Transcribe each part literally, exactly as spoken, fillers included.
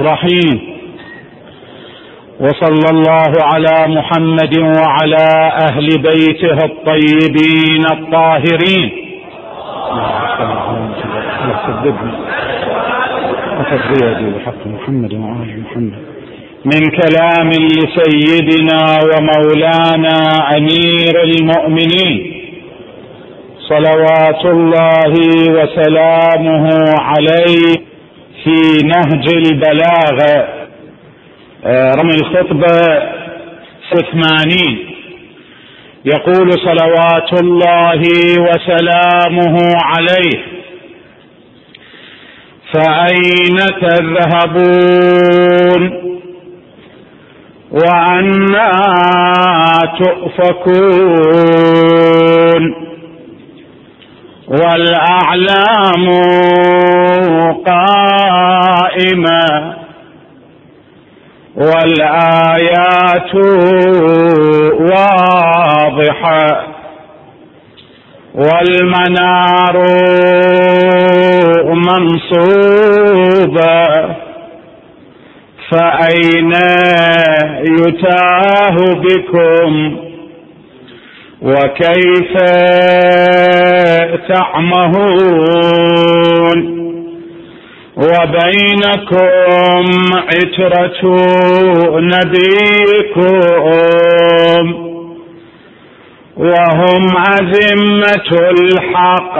الرحيم. وصلى الله على محمد وعلى أهل بيته الطيبين الطاهرين. من كلام لسيدنا ومولانا أمير المؤمنين صلوات الله وسلامه عليه في نهج البلاغة، رمي الخطبة ثمانين، يقول صلوات الله وسلامه عليه: فأين تذهبون وأنى تؤفكون والأعلام قائمة والآيات واضحة والمنار منصوبة، فأين يتاه بكم وكيف تعمهون وبينكم عترة نبيكم وهم أزمة الحق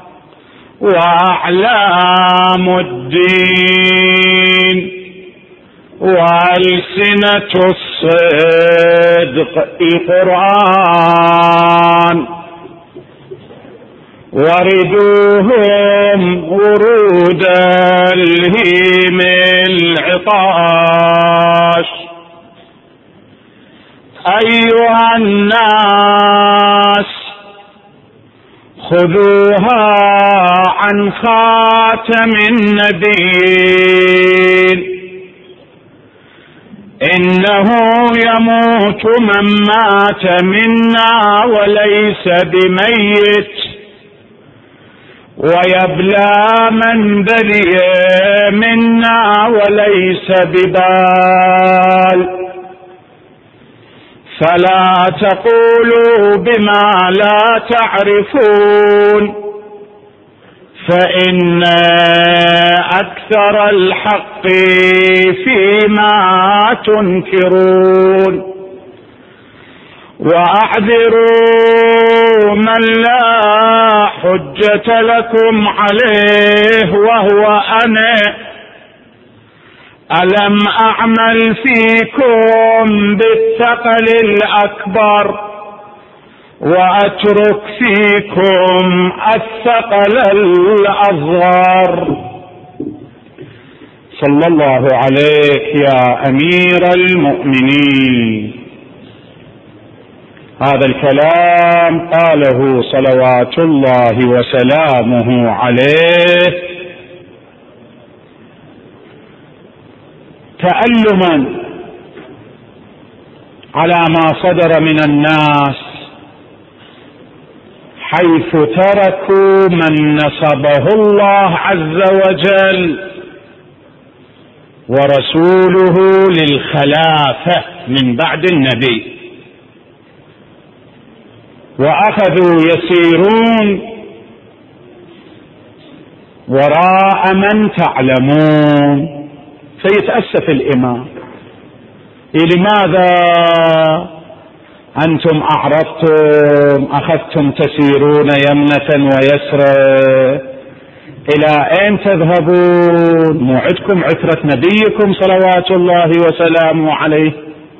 وأعلام الدين وألسنة الصدق القرآن، وردوهم ورود الهيم العطاش. أيها الناس خذوها عن خاتم النبيين، إنه يموت من مات منا وليس بميت، ويبلى من بلي منا وليس ببال، فلا تقولوا بما لا تعرفون، فإن أكثر الحق فيما تنكرون، وأعذروا من لا حجة لكم عليه وهو أنا، ألم أعمل فيكم بالثقل الأكبر وأترك فيكم الثقل الأصغر. صلى الله عليك يا أمير المؤمنين. هذا الكلام قاله صلوات الله وسلامه عليه تألما على ما صدر من الناس، حيث تركوا من نصبه الله عز وجل ورسوله للخلافة من بعد النبي، وأخذوا يسيرون وراء من تعلمون. فيتأسف الإمام: لماذا أنتم أعرضتم أخذتم تسيرون يمنة ويسرى؟ إلى أين تذهبون؟ موعدكم عترة نبيكم صلوات الله وسلامه عليه.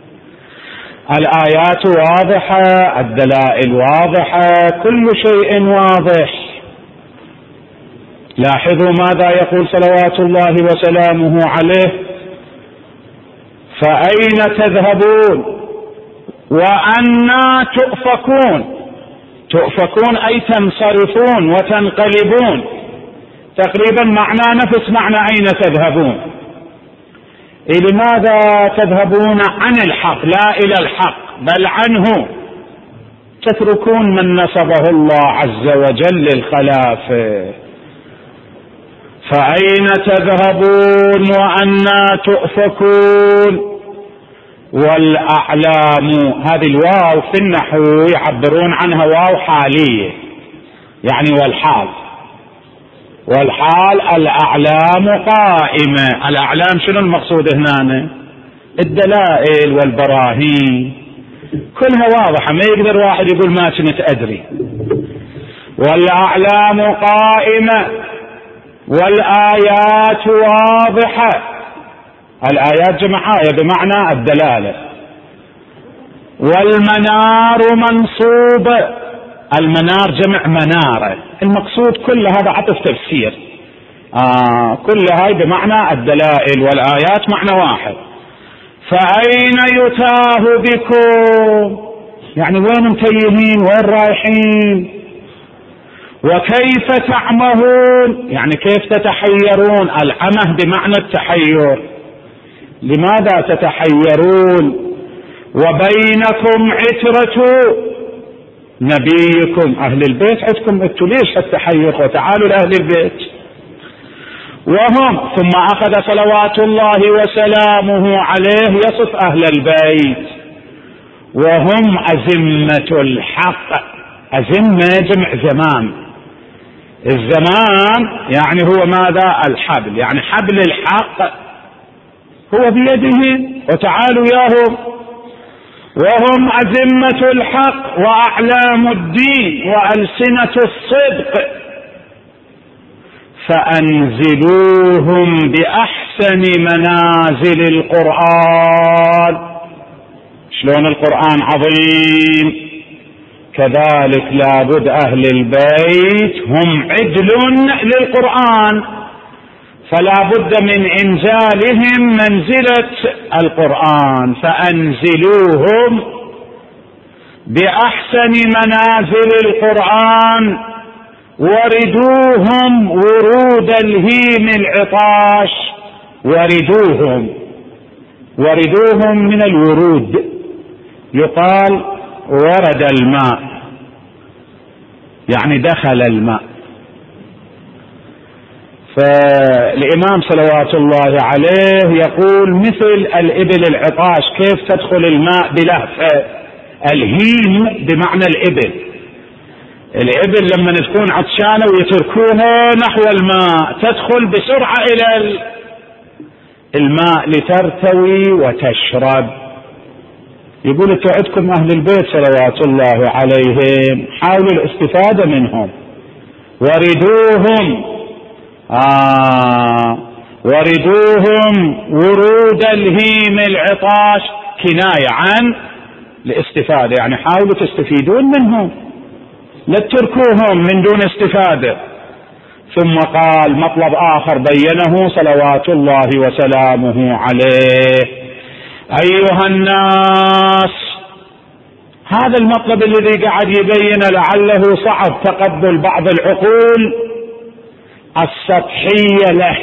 الآيات واضحة، الدلائل واضحة، كل شيء واضح. لاحظوا ماذا يقول صلوات الله وسلامه عليه: فأين تذهبون وأنى تؤفكون. تؤفكون أي تنصرفون وتنقلبون، تقريبا معنى نفس معنى أين تذهبون. لماذا تذهبون عن الحق لا إلى الحق بل عنه؟ تتركون من نصبه الله عز وجل للخلافة. فأين تذهبون وأنى تؤفكون. والأعلام هذه الواو في النحو يعبرون عنها واو حالية، يعني والحال، والحال الأعلام قائمة. الأعلام شنو المقصود هنا؟ الدلائل والبراهين كلها واضحة، ما يقدر واحد يقول ما كنت أدري. والأعلام قائمة والآيات واضحة. الآيات جمع آية بمعنى الدلالة. والمنار منصوب، المنار جمع منارة، المقصود كل هذا عطف تفسير، آه كل هاي بمعنى الدلائل والآيات معنى واحد. فأين يتاه بكم، يعني وين متيهين، وين رايحين؟ وكيف تعمهون، يعني كيف تتحيرون. العمه بمعنى التحير، لماذا تتحيرون؟ وبينكم عترة نبيكم، أهل البيت عندكم انتوا ليش التحير؟ وتعالوا لأهل البيت. وهم، ثم أخذ صلوات الله وسلامه عليه يصف أهل البيت، وهم أزمة الحق. أزمة جمع زمان، الزمان يعني هو ماذا؟ الحبل، يعني حبل الحق هو بيده، وتعالوا ياهم. وهم أزمة الحق وأعلام الدين وألسنة الصدق، فأنزلوهم بأحسن منازل القرآن. شلون القرآن عظيم، كذلك لابد أهل البيت هم عدل للقرآن، فلا بد من إنزالهم منزلة القرآن. فأنزلوهم بأحسن منازل القرآن وردوهم ورود الهيم العطاش. وردوهم، وردوهم من الورود، يقال ورد الماء يعني دخل الماء. فالإمام صلوات الله عليه يقول مثل الإبل العطاش كيف تدخل الماء بلهفة. الهيم بمعنى الإبل، الإبل لما تكون عطشانة ويتركوها نحو الماء تدخل بسرعة إلى الماء لترتوي وتشرب. يقول انتوا عندكم أهل البيت صلوات الله عليهم، حاولوا الاستفادة منهم. وردوهم آه وردوهم ورود الهيم العطاش، كناية عن الاستفادة، يعني حاولوا تستفيدون منهم، لا تتركوهم من دون استفادة. ثم قال مطلب آخر بينه صلوات الله وسلامه عليه: أيها الناس. هذا المطلب الذي قاعد يبين لعله صعب تقبل بعض العقول السطحية له،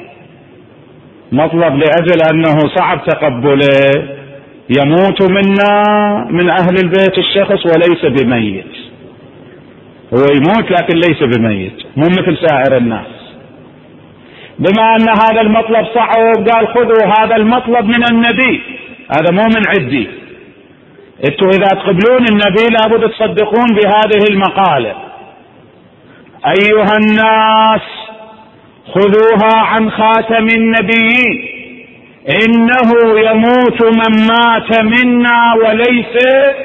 مطلب لأجل أنه صعب تقبله. يموت منا من أهل البيت الشخص وليس بميت، هو يموت لكن ليس بميت، مو مثل سائر الناس. بما أن هذا المطلب صعب قال خذوا هذا المطلب من النبي، هذا مو من عندي. انتوا إذا تقبلون النبي لابد تصدقون بهذه المقالة: أيها الناس خذوها عن خاتم النبيين، إنه يموت من مات منا وليس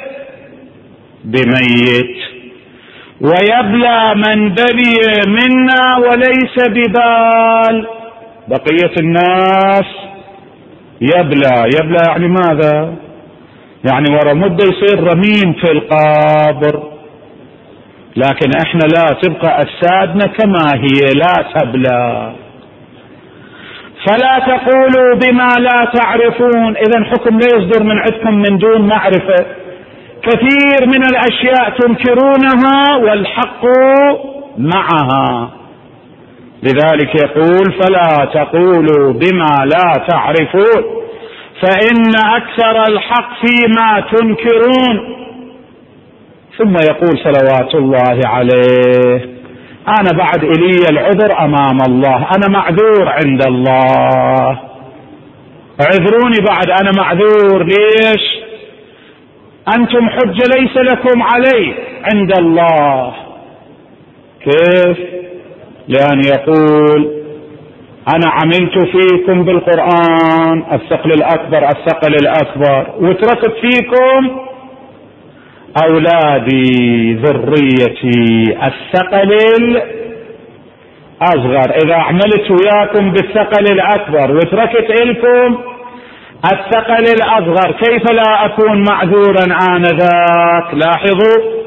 بميت، ويبلى من بلي منا وليس ببال. بقية الناس يبلى، يبلى يعني ماذا؟ يعني ورا مدة يصير رميم في القبر، لكن احنا لا، تبقى أجسادنا كما هي لا تبلى. فلا تقولوا بما لا تعرفون، إذن حكم لا يصدر من عندكم من دون معرفة. كثير من الأشياء تنكرونها والحق معها، لذلك يقول فلا تقولوا بما لا تعرفون فإن أكثر الحق فيما تنكرون. ثم يقول صلوات الله عليه: أنا بعد إلي العذر أمام الله، أنا معذور عند الله، اعذروني بعد أنا معذور. ليش؟ أنتم حجة ليس لكم علي عند الله. كيف؟ لأن يقول أنا عملت فيكم بالقرآن الثقل الأكبر الثقل الأكبر، وتركت فيكم أولادي ذريتي الثقل الأصغر. إذا عملت وياكم بالثقل الأكبر وتركت إلكم الثقل الأصغر، كيف لا أكون معذورا آنذاك؟ لاحظوا: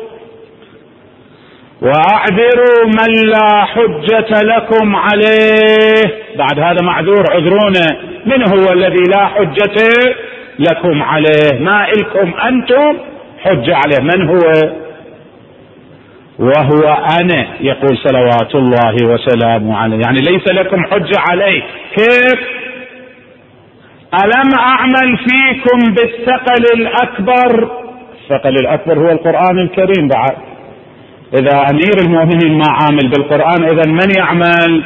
وأعذروا من لا حجة لكم عليه. بعد هذا معذور، عذرونه. من هو الذي لا حجة لكم عليه؟ ما إلكم أنتم حجة عليه. من هو؟ وهو أنا، يقول صلوات الله وسلامه عليه، يعني ليس لكم حجة عليه. كيف؟ ألم أعمل فيكم بالثقل الأكبر؟ الثقل الأكبر هو القرآن الكريم. بعد إذا أمير المؤمنين ما عامل بالقرآن، إذن من يعمل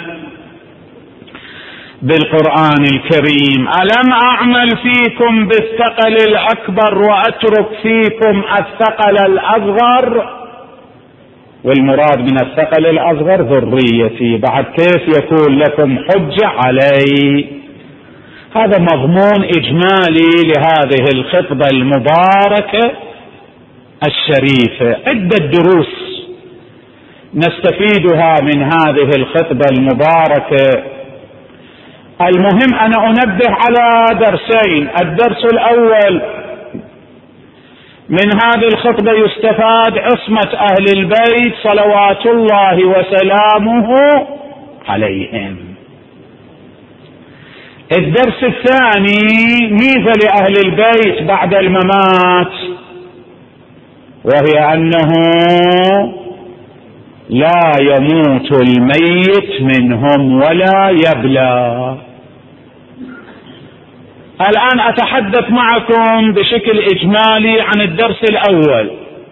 بالقرآن الكريم؟ ألم أعمل فيكم بالثقل الأكبر وأترك فيكم الثقل الأصغر؟ والمراد من الثقل الأصغر ذريتي. بعد كيف يكون لكم حجة علي؟ هذا مضمون إجمالي لهذه الخطبة المباركة الشريفة. عدة دروس نستفيدها من هذه الخطبة المباركة. المهم أنا أنبه على درسين. الدرس الأول: من هذه الخطبة يستفاد عصمة أهل البيت صلوات الله وسلامه عليهم. الدرس الثاني: ميزة لأهل البيت بعد الممات، وهي أنه لا يموت الميت منهم ولا يبلى. الآن أتحدث معكم بشكل إجمالي عن الدرس الأول.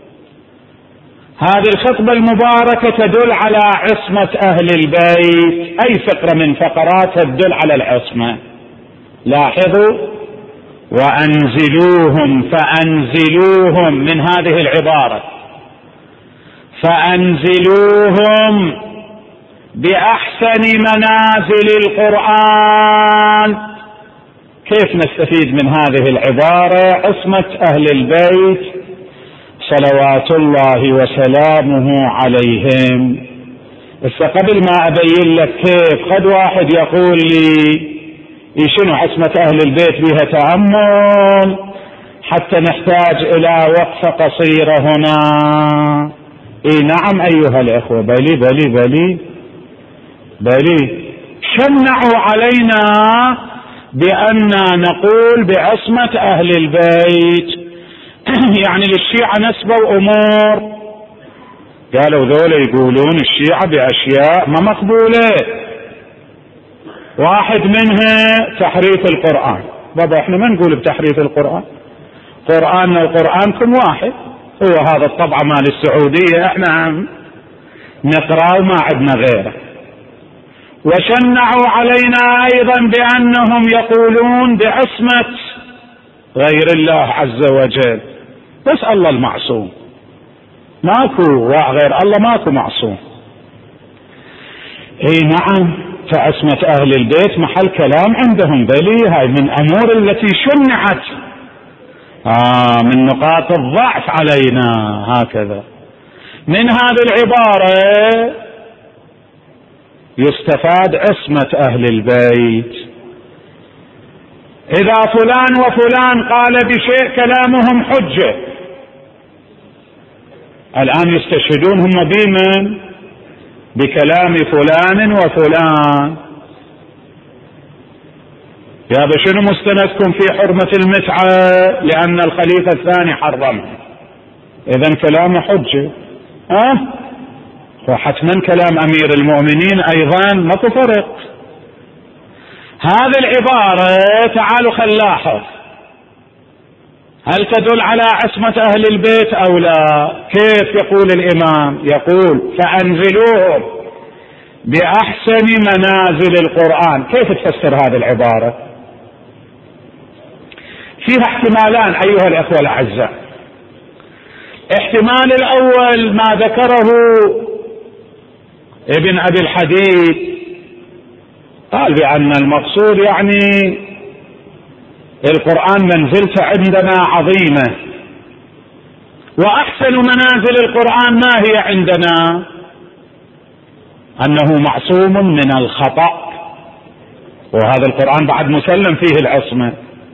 هذه الخطبة المباركة تدل على عصمة أهل البيت، أي فقرة من فقراتها تدل على العصمة. لاحظوا: وأنزلوهم، فأنزلوهم من هذه العبارة، فأنزلوهم بأحسن منازل القرآن. كيف نستفيد من هذه العبارة؟ عصمة أهل البيت صلوات الله وسلامه عليهم. بس قبل ما أبين لك كيف، قد واحد يقول لي: شنو عصمة أهل البيت بها تأمل حتى نحتاج إلى وقفة قصيرة هنا؟ إيه نعم أيها الأخوة، بلي بلي بلي بلي شنعوا علينا بأننا نقول بعصمة أهل البيت. يعني للشيعة نسبوا أمور، قالوا ذولا يقولون الشيعة بأشياء ما مقبولة. واحد منها تحريف القرآن. بابا احنا ما نقول بتحريف القرآن، قرآننا وقرآنكم واحد، هو هذا الطبعة مال السعودية احنا نقرأ وما عندنا غيره. وشنعوا علينا ايضا بانهم يقولون بعصمة غير الله عز وجل. بس الله المعصوم، ماكو غير الله، ماكو معصوم. اي نعم، فعصمة اهل البيت محل كلام عندهم، بلي هاي من امور التي شنعت آه من نقاط الضعف علينا. هكذا من هذه العبارة يستفاد عصمة أهل البيت. إذا فلان وفلان قال بشيء كلامهم حجة. الآن يستشهدون هم بمن؟ بكلام فلان وفلان. يا بشنو مستندكم في حرمة المتعة؟ لأن الخليفة الثاني حرمها، إذن كلامه حجة. أه؟ وحتما كلام أمير المؤمنين أيضا ماكو فرق. هذه العبارة تعالوا خل نلاحظ، هل تدل على عصمة أهل البيت أو لا؟ كيف يقول الإمام؟ يقول فأنزلوهم بأحسن منازل القرآن. كيف تفسر هذه العبارة؟ فيها احتمالان أيها الأخوة الأعزاء. احتمال الأول ما ذكره ابن أبي الحديد، قال بأن المقصود يعني القرآن منزلته عندنا عظيمة، وأحسن منازل القرآن ما هي عندنا؟ أنه معصوم من الخطأ، وهذا القرآن بعد مسلم فيه العصمة،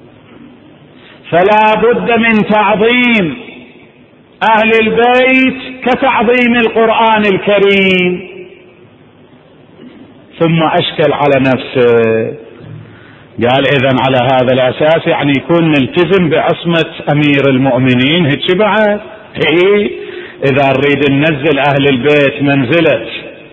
فلا بد من تعظيم أهل البيت كتعظيم القرآن الكريم. ثم أشكل على نفسه، قال إذن على هذا الأساس يعني يكون نلتزم بعصمة أمير المؤمنين هيك بعد؟ إيه، إذا نريد ننزل أهل البيت منزلة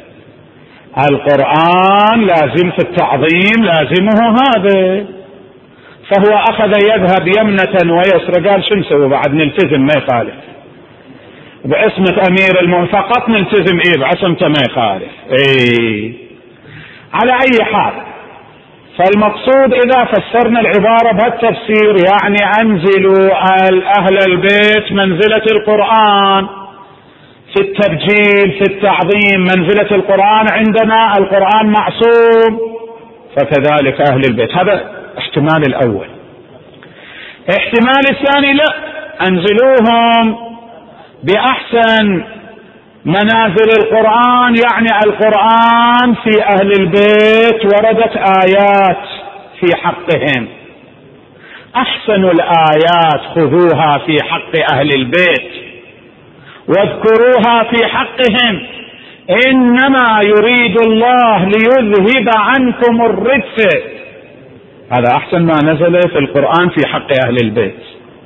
القرآن لازم في التعظيم لازمه هذا. فهو أخذ يذهب يمنة ويسرى، قال شو نسوي بعد؟ نلتزم ما يخالف بعصمة أمير المؤمنين فقط، نلتزم إيه بعصمته ما يخالف. إيه على أي حال، فالمقصود إذا فسرنا العبارة بهالتفسير يعني أنزلوا أهل البيت منزلة القرآن في التبجيل في التعظيم، منزلة القرآن عندنا القرآن معصوم، فكذلك أهل البيت. هذا احتمال الأول. احتمال الثاني لا، أنزلوهم بأحسن منازل القرآن، يعني القرآن في أهل البيت وردت آيات في حقهم، أحسن الآيات خذوها في حق أهل البيت واذكروها في حقهم، إنما يريد الله ليذهب عنكم الرجس. هذا أحسن ما نزل في القرآن في حق أهل البيت،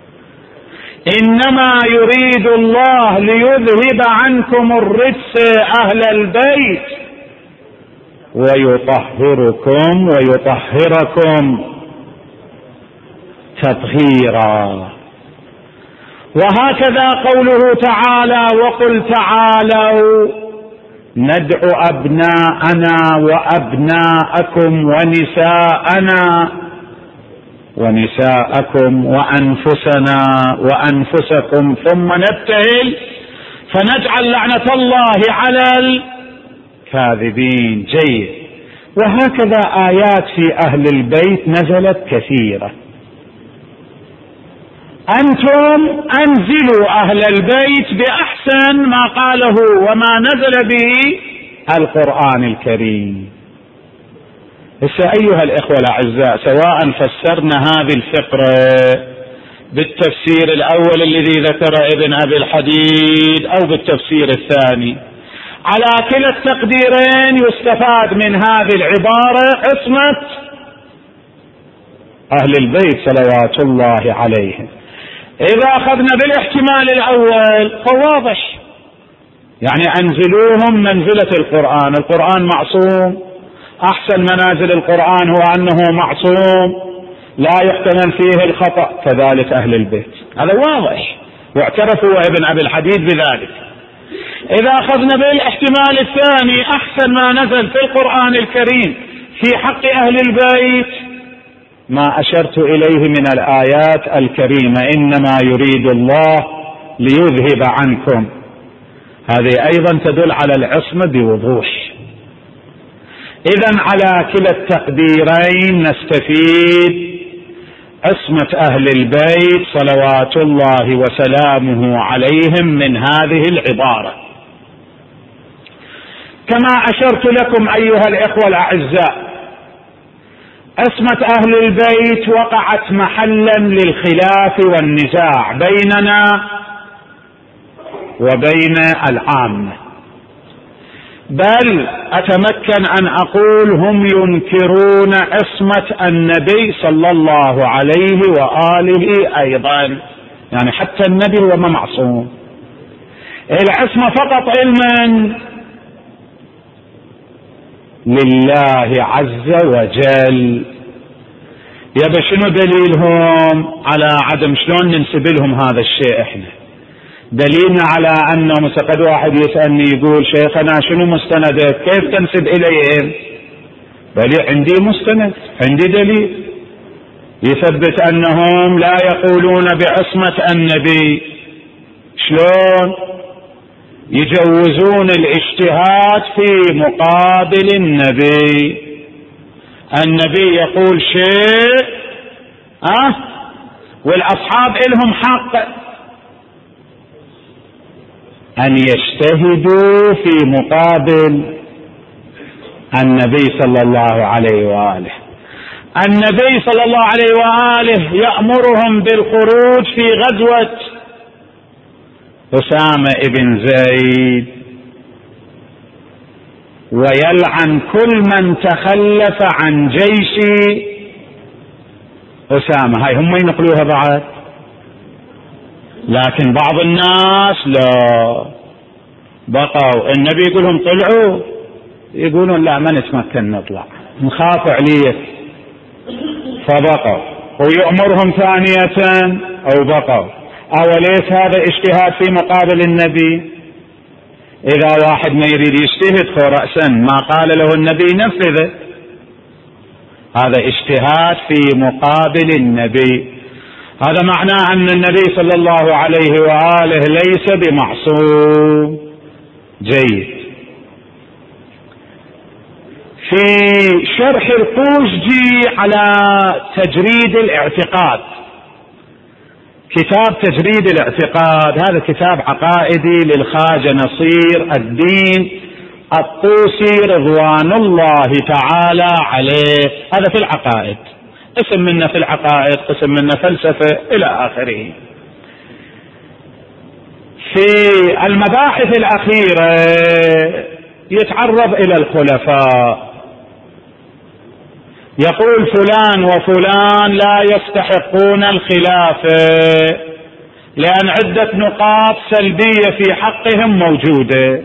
إنما يريد الله ليذهب عنكم الرجس أهل البيت ويطهركم ويطهركم تطهيرا. وهكذا قوله تعالى وقل تعالوا ندعو أبناءنا وأبناءكم ونساءنا ونساءكم وأنفسنا وأنفسكم ثم نبتهل فنجعل لعنة الله على الكاذبين. جيد. وهكذا آيات في أهل البيت نزلت كثيرة. أنتم أنزلوا أهل البيت بأحسن ما قاله وما نزل به القرآن الكريم. هسه أيها الإخوة الأعزاء، سواء فسرنا هذه الفقرة بالتفسير الأول الذي ذكر ابن أبي الحديد أو بالتفسير الثاني، على كلا التقديرين يستفاد من هذه العبارة عصمة أهل البيت صلوات الله عليهم. إذا أخذنا بالاحتمال الأول فواضح، يعني أنزلوهم منزلة القرآن، القرآن معصوم، أحسن منازل القرآن هو أنه معصوم لا يحتمل فيه الخطأ، كذلك أهل البيت. هذا واضح واعترفوا ابن أبي الحديد بذلك. إذا أخذنا بالاحتمال الثاني أحسن ما نزل في القرآن الكريم في حق أهل البيت ما أشرت إليه من الآيات الكريمة، إنما يريد الله ليذهب عنكم، هذه أيضا تدل على العصمة بوضوح. إذن على كلا التقديرين نستفيد عصمة أهل البيت صلوات الله وسلامه عليهم من هذه العبارة. كما أشرت لكم أيها الإخوة الأعزاء، عصمة أهل البيت وقعت محلا للخلاف والنزاع بيننا وبين العامة، بل أتمكن أن أقول هم ينكرون عصمة النبي صلى الله عليه وآله أيضا، يعني حتى النبي هو ما معصوم. العصمة فقط علما لله عز وجل. يبقى شنو دليلهم على عدم، شلون ننسب لهم هذا الشيء؟ احنا دليلنا على أنه قد واحد يسألني يقول شيخنا شنو مستندك؟ كيف تنسب إليهم؟ بل عندي مستند، عندي دليل يثبت أنهم لا يقولون بعصمة النبي. شلون يجوزون الاجتهاد في مقابل النبي؟ النبي يقول شيء أه والأصحاب إلهم حق أن يجتهدوا في مقابل النبي صلى الله عليه وآله. النبي صلى الله عليه وآله يأمرهم بالخروج في غزوة أسامة بن زيد ويلعن كل من تخلف عن جيش أسامة. هاي هم ينقلوها بعد، لكن بعض الناس لا، بقوا النبي يقولهم طلعوا، يقولون لا ما نتمكن نطلع نخاف عليك، فبقوا. ويأمرهم ثانية أو بقوا. أوليس هذا اجتهاد في مقابل النبي؟ إذا واحد ما يريد يجتهد رأسا ما قال له النبي نفذه، هذا اجتهاد في مقابل النبي. هذا معناه أن النبي صلى الله عليه وآله ليس بمعصوم. جيد. في شرح القوشجي على تجريد الاعتقاد، كتاب تجريد الاعتقاد، هذا كتاب عقائدي للخواجة نصير الدين الطوسي رضوان الله تعالى عليه. هذا في العقائد، قسم منه في العقائد، قسم منه فلسفة إلى آخره. في المباحث الأخيرة يتعرض إلى الخلفاء، يقول فلان وفلان لا يستحقون الخلافة لأن عدة نقاط سلبية في حقهم موجودة.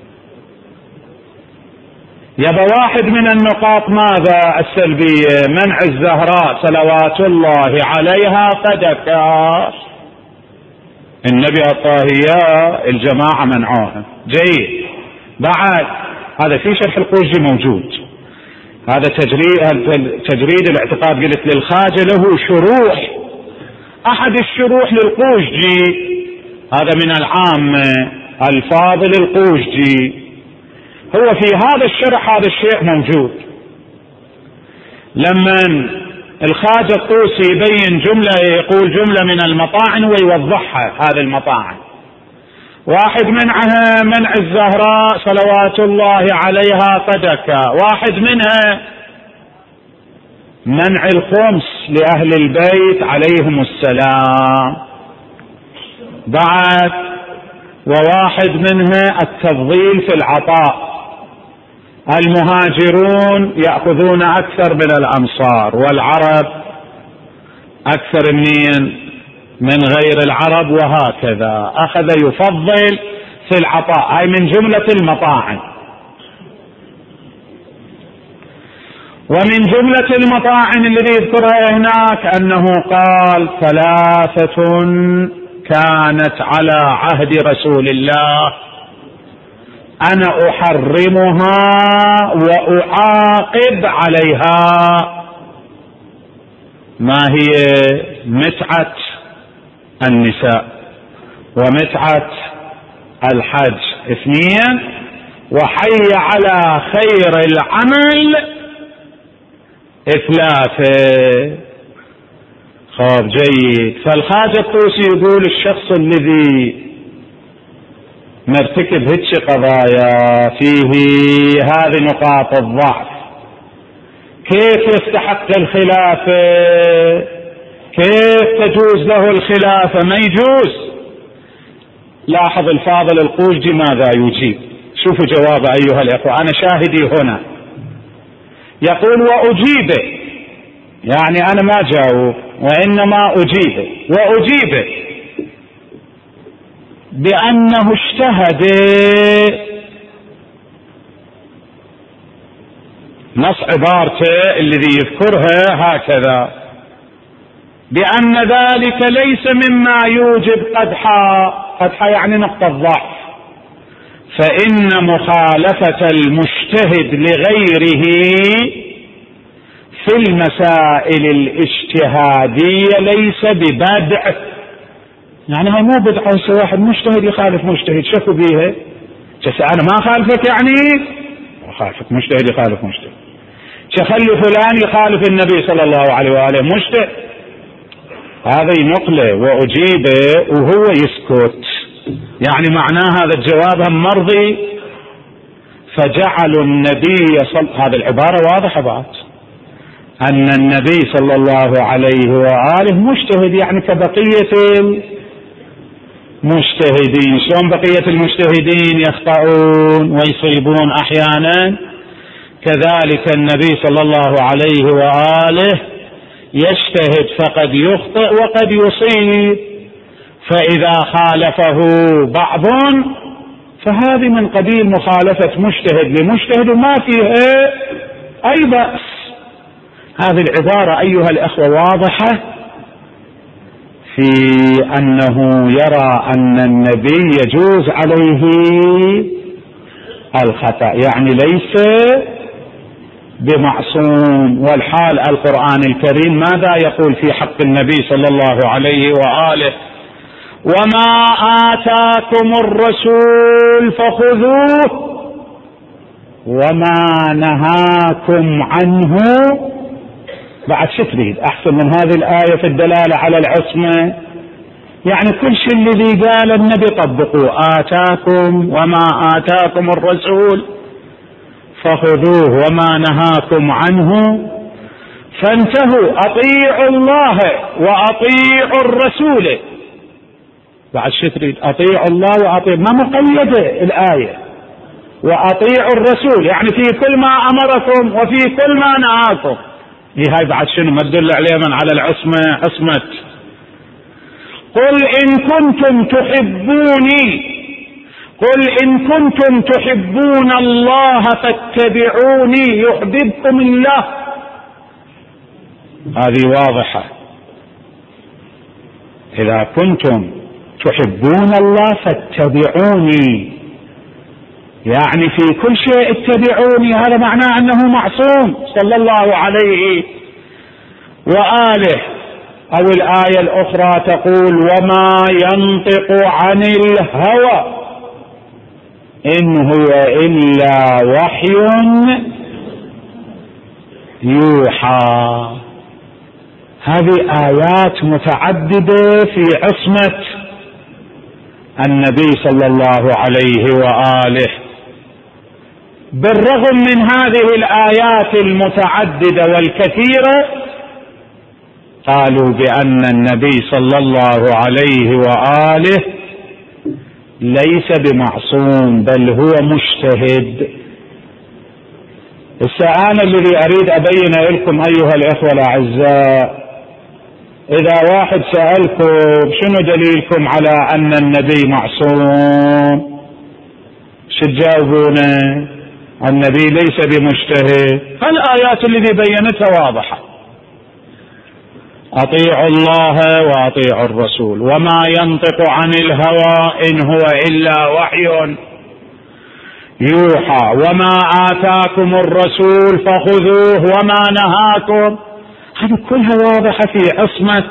يبقى واحد من النقاط ماذا السلبية؟ منع الزهراء صلوات الله عليها صدقة. النبي الطاهية الجماعة منعوها. جيد. بعد هذا في شرح القوشجي موجود، هذا تجريد تجريد الاعتقاد. قلت للخواجة له شروح، أحد الشروح للقوشجي هذا من العامة الفاضل القوشجي، هو في هذا الشرح هذا الشيء موجود. لما الخواجة الطوسي يبين جملة، يقول جملة من المطاعن ويوضحها. هذه المطاعن واحد منعها منع الزهراء صلوات الله عليها صدقة، واحد منها منع الخمس لأهل البيت عليهم السلام، بعد وواحد منها التفضيل في العطاء، المهاجرون يأخذون أكثر من الأنصار والعرب أكثر من من غير العرب، وهكذا أخذ يفضل في العطاء. هاي من جملة المطاعن. ومن جملة المطاعن الذي يذكرها هناك أنه قال ثلاثة كانت على عهد رسول الله أنا أحرمها وأعاقب عليها. ما هي؟ متعة النساء ومتعة الحج اثنين، وحي على خير العمل ثلاثة. خاب جيد. فالخواجة الطوسي يقول الشخص الذي مرتكب هيك قضايا فيه هذه نقاط الضعف كيف يستحق الخلافة؟ كيف تجوز له الخلافة؟ ما يجوز. لاحظ الفاضل القوشجي ماذا يجيب، شوفوا جوابه أيها الأخوة، أنا شاهدي هنا. يقول وأجيبه، يعني أنا ما جاوب وإنما أجيبه، وأجيبه بأنه اجتهد، نص عبارته الذي يذكرها هكذا، بأن ذلك ليس مما يوجب قدح قدحة يعني نقطة ضعف. فإن مخالفة المجتهد لغيره في المسائل الاجتهادية ليس ببدع، يعني هاي مو بدعة. واحد مجتهد يخالف مجتهد، شكو بيها؟ أنا ما خالفك، يعني خالفك مجتهد يخالف مجتهد، شخلي فلان يخالف النبي صلى الله عليه وآله مجتهد، هذا ينقله وأجيبه وهو يسكت، يعني معناه هذا الجواب هم مرضي. فجعلوا النبي صلى هذه العبارة واضحة بعد أن النبي صلى الله عليه وآله مجتهد، يعني كبقية المجتهدين. شلون بقية المجتهدين يخطئون ويصيبون أحيانا، كذلك النبي صلى الله عليه وآله يجتهد فقد يخطئ وقد يصيب. فإذا خالفه بعض فهذه من قبيل مخالفة مجتهد لمجتهد وما فيها أي بأس. هذه العبارة أيها الأخوة واضحة في أنه يرى أن النبي يجوز عليه الخطأ، يعني ليس بمعصوم. والحال القرآن الكريم ماذا يقول في حق النبي صلى الله عليه وآله؟ وما آتاكم الرسول فخذوه وما نهاكم عنه. بعد شو تريد أحسن من هذه الآية في الدلالة على العصمة؟ يعني كل شيء الذي قال النبي طبقوه. آتاكم وما آتاكم الرسول فخذوه وما نهاكم عنه فانتهوا. أطيعوا الله وأطيعوا الرسول. بعد شو تريد؟ أطيعوا الله وأطيعوا، ما مقيدة الآية. وأطيعوا الرسول يعني في كل ما أمركم وفي كل ما نهاكم. هي هاي بعد شنو؟ ما تدل عليه من على العصمة؟ عصمة قل إن كنتم تحبوني قل إن كنتم تحبون الله فاتبعوني يحببكم الله. هذه واضحة. إذا كنتم تحبون الله فاتبعوني، يعني في كل شيء اتبعوني. هذا معناه أنه معصوم صلى الله عليه وآله. أو الآية الأخرى تقول وما ينطق عن الهوى إن هو إلا وحي يوحى. هذه آيات متعددة في عصمة النبي صلى الله عليه وآله. بالرغم من هذه الآيات المتعددة والكثيرة قالوا بأن النبي صلى الله عليه وآله ليس بمعصوم بل هو مجتهد. السؤال الذي أريد أبين لكم أيها الإخوة الأعزاء، إذا واحد سألكم شنو دليلكم على أن النبي معصوم، شو تجاوبونه؟ النبي ليس بمجتهد. الآيات التي بينتها واضحة. أطيعوا الله وأطيعوا الرسول وما ينطق عن الهوى إن هو إلا وحي يوحى وما آتاكم الرسول فخذوه وما نهاكم. هذه كلها واضحة في عصمة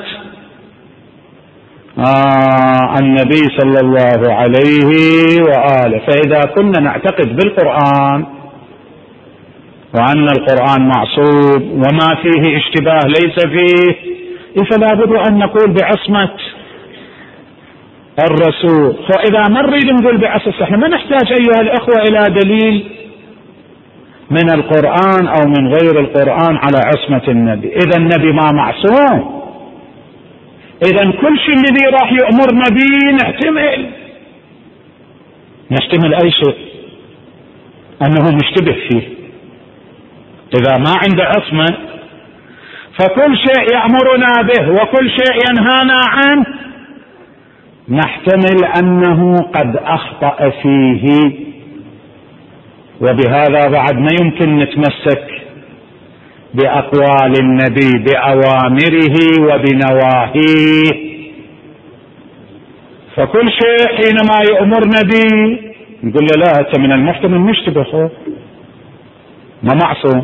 آه النبي صلى الله عليه وآله. فإذا كنا نعتقد بالقرآن وأن القرآن معصوم وما فيه اشتباه ليس فيه، فلا بد أن نقول بعصمة الرسول. فإذا ما نريد نقول بعصمة، احنا ما نحتاج أيها الأخوة إلى دليل من القرآن أو من غير القرآن على عصمة النبي. إذا النبي ما معصوم، إذا كل شيء الذي راح يأمرنا به نحتمل نحتمل أي شيء أنه مشتبه فيه. إذا ما عنده عصمة فكل شيء يأمرنا به وكل شيء ينهانا عنه نحتمل أنه قد أخطأ فيه. وبهذا بعد ما يمكن نتمسك بأقوال النبي بأوامره وبنواهيه. فكل شيء حينما يأمرنا به نقول له لا، أنت من المحتمل نشتبه، ما معصوم.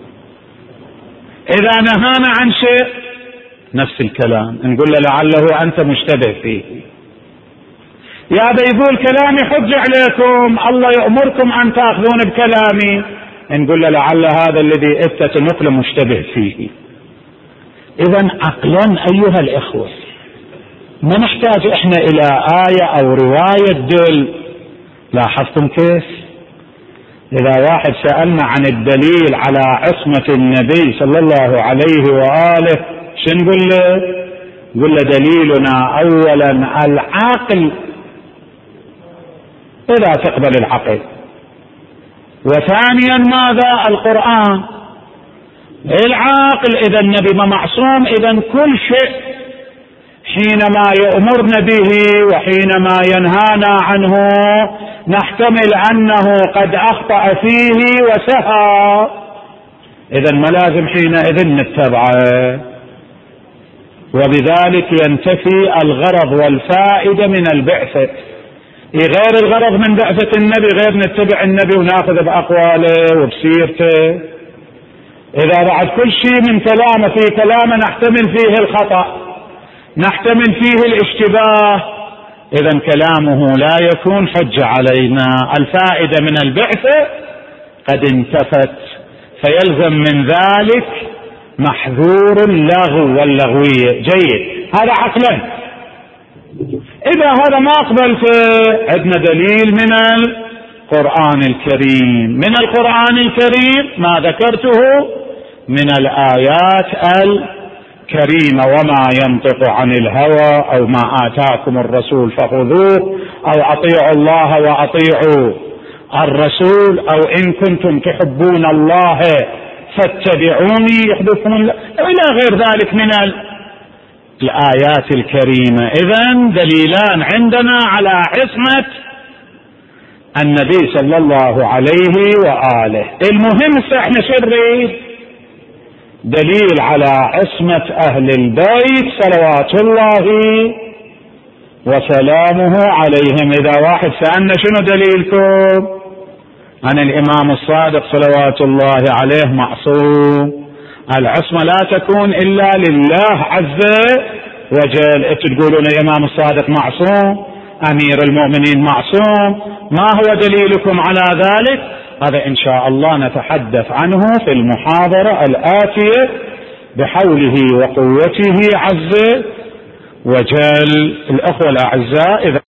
إذا نهانا عن شيء نفس الكلام نقول له لعله أنت مشتبه فيه. يا بيقول كلامي حج عليكم، الله يأمركم أن تأخذون بكلامي، نقول له لعل هذا الذي أنت تنقله مشتبه فيه. إذن عقلا أيها الإخوة ما نحتاج إحنا إلى آية أو رواية دل. لاحظتم كيف؟ إذا واحد سألنا عن الدليل على عصمة النبي صلى الله عليه وآله شو نقول له؟ نقول له دليلنا أولا العقل، إذا تقبل العقل، وثانيا ماذا؟ القرآن. العاقل إذا النبي ما معصوم، إذا كل شيء حينما يأمرنا به وحينما ينهانا عنه نحتمل أنه قد أخطأ فيه وسهى، إذا ما لازم حينئذ نتبعه، وبذلك ينتفي الغرض والفائدة من البعثة. غير الغرض من بعثة النبي غير نتبع النبي وناخذ بأقواله وبسيرته. إذا بعد كل شيء من كلامه في كلامه نحتمل فيه الخطأ، نحتمل فيه الاشتباه، إذا كلامه لا يكون حجة علينا. الفائدة من البعثة قد انتفت، فيلزم من ذلك محذور اللغو واللغوية. جيد، هذا عقلا. إذا هذا ما أقبلته عندنا دليل من القرآن الكريم. من القرآن الكريم ما ذكرته من الآيات الكريمة: وما ينطق عن الهوى، أو ما آتاكم الرسول فخذوه، أو أطيعوا الله وأطيعوا الرسول، أو إن كنتم تحبون الله فاتبعوني يحببكم الله، إلى غير ذلك من الآيات الكريمة. إذن دليلان عندنا على عصمة النبي صلى الله عليه وآله. المهم احنا شريد دليل على عصمة أهل البيت صلوات الله وسلامه عليهم. إذا واحد سألنا شنو دليلكم؟ أن الإمام الصادق صلوات الله عليه معصوم. العصمة لا تكون إلا لله عز وجل. تقولون الإمام الصادق معصوم، أمير المؤمنين معصوم، ما هو دليلكم على ذلك؟ هذا إن شاء الله نتحدث عنه في المحاضرة الآتية بحوله وقوته عز وجل. الأخوة الأعزاء، إذا